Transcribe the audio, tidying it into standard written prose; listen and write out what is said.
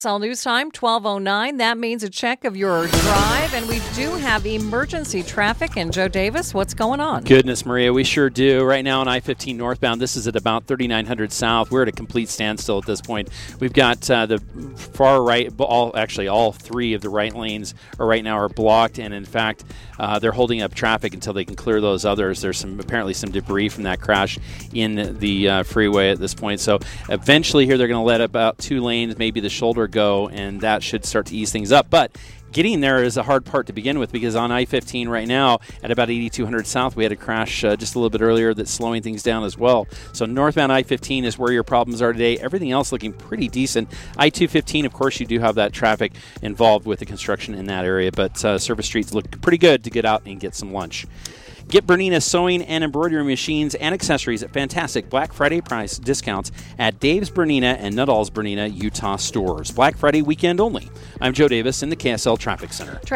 All news time, 12:09. That means a check of your drive, and we do have emergency traffic. And Joe Davis, what's going on? Goodness, Maria, we sure do. Right now on I-15 northbound, this is at about 3900 south. We're at a complete standstill at this point. We've got the far right, all three of the right lanes right now are blocked, and in fact, they're holding up traffic until they can clear those others. There's apparently some debris from that crash in the freeway at this point. So eventually here they're going to let about 2 lanes, maybe the shoulder go, and that should start to ease things up. But getting there is a hard part to begin with, because on I-15 right now at about 8200 south, we had a crash just a little bit earlier that's slowing things down as well. So northbound I-15 is where your problems are today. Everything else looking pretty decent. I-215, of course, you do have that traffic involved with the construction in that area, but service streets look pretty good to get out and get some lunch. Get Bernina sewing and embroidery machines and accessories at fantastic Black Friday price discounts at Dave's Bernina and Nuttall's Bernina, Utah stores. Black Friday weekend only. I'm Joe Davis in the KSL Traffic Center.